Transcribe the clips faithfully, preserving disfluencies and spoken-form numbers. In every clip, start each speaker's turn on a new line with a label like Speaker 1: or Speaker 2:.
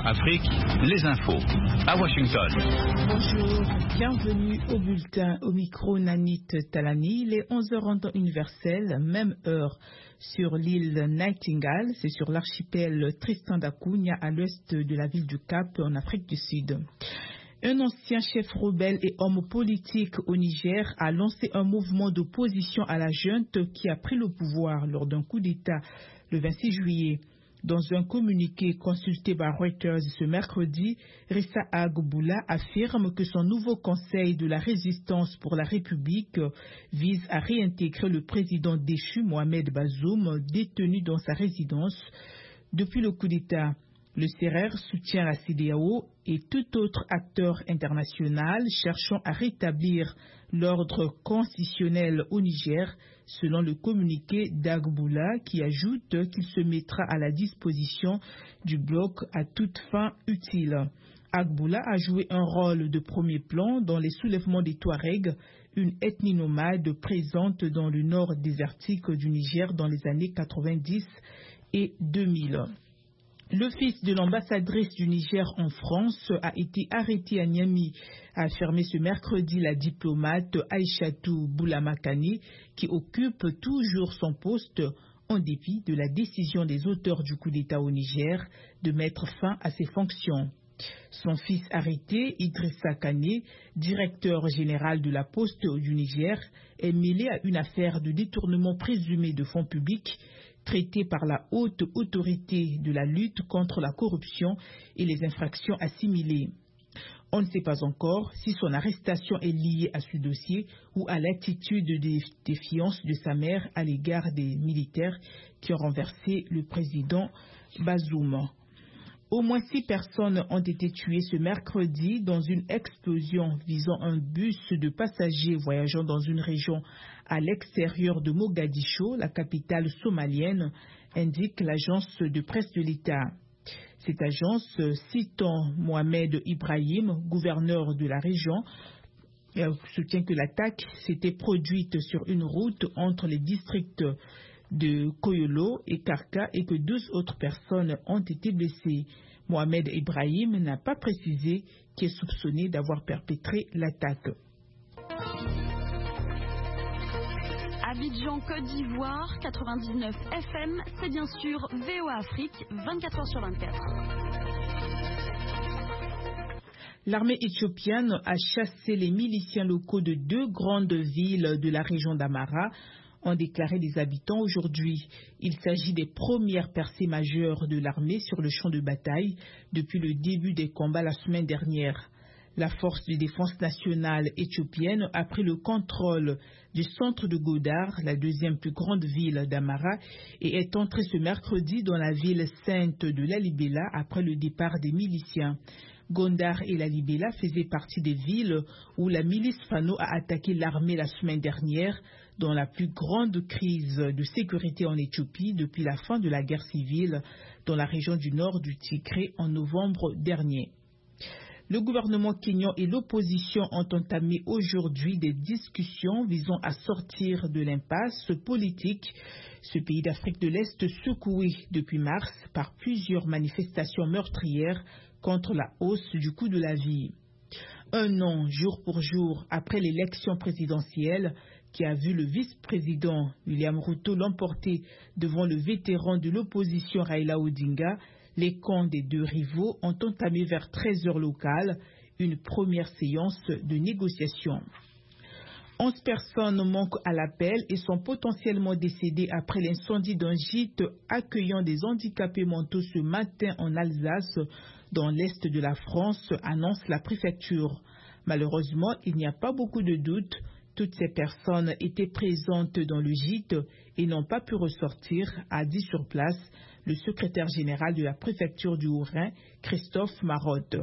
Speaker 1: Afrique, les infos. À Washington.
Speaker 2: Bonjour, bienvenue au bulletin. Au micro Nanit Talani, les onze heures en temps universel, même heure sur l'île Nightingale, c'est sur l'archipel Tristan da Cunha à l'ouest de la ville du Cap en Afrique du Sud. Un ancien chef rebelle et homme politique au Niger a lancé un mouvement d'opposition à la junte qui a pris le pouvoir lors d'un coup d'État le vingt-six juillet. Dans un communiqué consulté par Reuters ce mercredi, Rissa Agboula affirme que son nouveau conseil de la résistance pour la République vise à réintégrer le président déchu Mohamed Bazoum, détenu dans sa résidence depuis le coup d'État. Le C R R soutient la C D A O et tout autre acteur international cherchant à rétablir l'ordre constitutionnel au Niger, selon le communiqué d'Agboula qui ajoute qu'il se mettra à la disposition du bloc à toute fin utile. Agboula a joué un rôle de premier plan dans les soulèvements des Touaregs, une ethnie nomade présente dans le nord désertique du Niger dans les années quatre-vingt-dix et deux mille. Le fils de l'ambassadrice du Niger en France a été arrêté à Niamey, a affirmé ce mercredi la diplomate Aïchatou Boulamakani, qui occupe toujours son poste en dépit de la décision des auteurs du coup d'État au Niger de mettre fin à ses fonctions. Son fils arrêté, Idrissa Kané, directeur général de la Poste du Niger, est mêlé à une affaire de détournement présumé de fonds publics traité par la haute autorité de la lutte contre la corruption et les infractions assimilées. On ne sait pas encore si son arrestation est liée à ce dossier ou à l'attitude de défiance de sa mère à l'égard des militaires qui ont renversé le président Bazoum. Au moins six personnes ont été tuées ce mercredi dans une explosion visant un bus de passagers voyageant dans une région à l'extérieur de Mogadiscio, la capitale somalienne, indique l'agence de presse de l'État. Cette agence, citant Mohamed Ibrahim, gouverneur de la région, soutient que l'attaque s'était produite sur une route entre les districts de Koyolo et Karka et que deux autres personnes ont été blessées. Mohamed Ibrahim n'a pas précisé qu'il est soupçonné d'avoir perpétré l'attaque.
Speaker 3: Abidjan, Côte d'Ivoire, quatre-vingt-dix-neuf F M, c'est bien sûr V O A Afrique, vingt-quatre heures sur vingt-quatre.
Speaker 2: L'armée éthiopienne a chassé les miliciens locaux de deux grandes villes de la région d'Amara, ont déclaré des habitants aujourd'hui. Il s'agit des premières percées majeures de l'armée sur le champ de bataille depuis le début des combats la semaine dernière. La force de défense nationale éthiopienne a pris le contrôle du centre de Godar, la deuxième plus grande ville d'Amara, et est entrée ce mercredi dans la ville sainte de Lalibela après le départ des miliciens. Gondar et Lalibela faisaient partie des villes où la milice Fano a attaqué l'armée la semaine dernière, dans la plus grande crise de sécurité en Éthiopie depuis la fin de la guerre civile dans la région du nord du Tigré en novembre dernier. Le gouvernement kényan et l'opposition ont entamé aujourd'hui des discussions visant à sortir de l'impasse politique. Ce pays d'Afrique de l'Est secoué depuis mars par plusieurs manifestations meurtrières contre la hausse du coût de la vie. Un an, jour pour jour, après l'élection présidentielle qui a vu le vice-président William Ruto l'emporter devant le vétéran de l'opposition Raila Odinga, les camps des deux rivaux ont entamé vers treize heures locales une première séance de négociation. Onze personnes manquent à l'appel et sont potentiellement décédées après l'incendie d'un gîte accueillant des handicapés mentaux ce matin en Alsace, dans l'est de la France, annonce la préfecture. Malheureusement, il n'y a pas beaucoup de doutes. Toutes ces personnes étaient présentes dans le gîte et n'ont pas pu ressortir, a dit sur place le secrétaire général de la préfecture du Haut-Rhin, Christophe Marotte.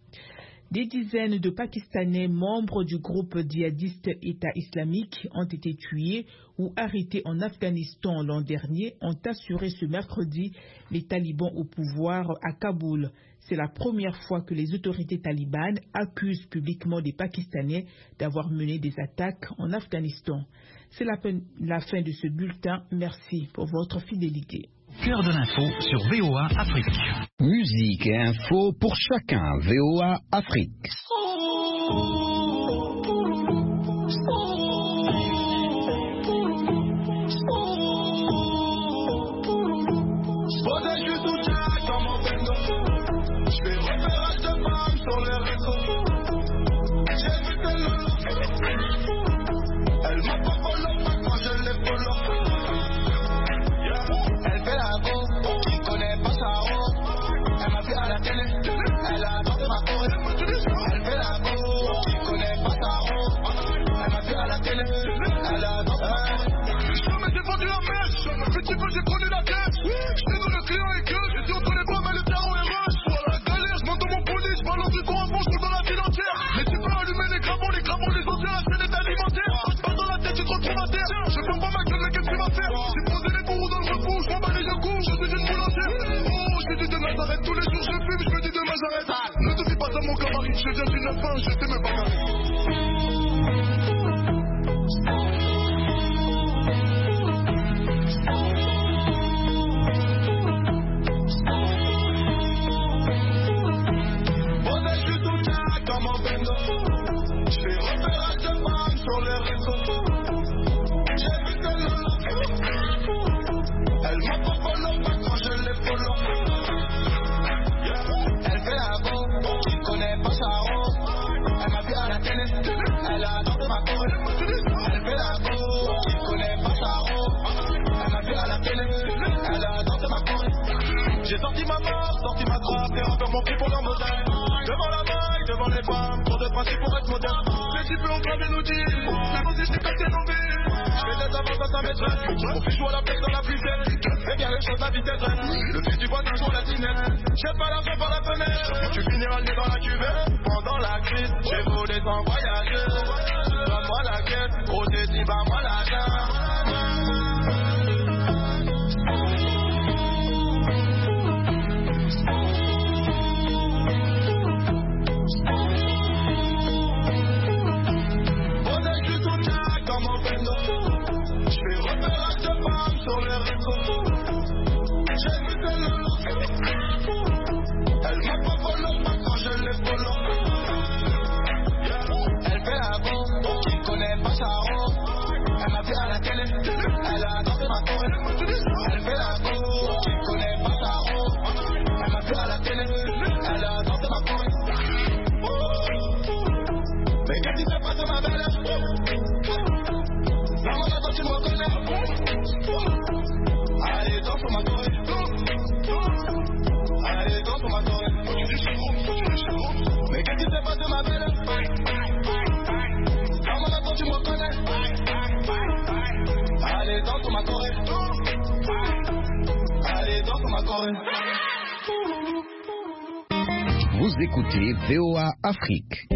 Speaker 2: Des dizaines de Pakistanais membres du groupe djihadiste État islamique ont été tués ou arrêtés en Afghanistan l'an dernier, ont assuré ce mercredi les talibans au pouvoir à Kaboul. C'est la première fois que les autorités talibanes accusent publiquement des Pakistanais d'avoir mené des attaques en Afghanistan. C'est la, la fin de ce bulletin. Merci pour votre fidélité.
Speaker 1: Cœur de l'info sur V O A Afrique.
Speaker 4: Musique et info pour chacun. V O A Afrique.
Speaker 5: Je viens d'une fin, je sais me bagarrer. J'ai sorti ma mort, sorti ma trappe, et encore mon prix pour leur modèle. Devant la maille, devant les femmes, trop de principes pour être moderne. Les types ont gravé nos deals, mais vous dites que c'est nos vies. J'fais des avances à sa maîtresse, mon fils joue à la place dans la puitaine. Et bien les choses à vitesse, le fils du voisin joue à la dinette. J'ai pas l'argent par la fenêtre, tu finiras le nez dans la cuvette. Pendant la crise, j'ai volé sans voyager. Donne-moi la caisse, gros t'es dit, bah moi la
Speaker 4: Vous écoutez V O A Afrique.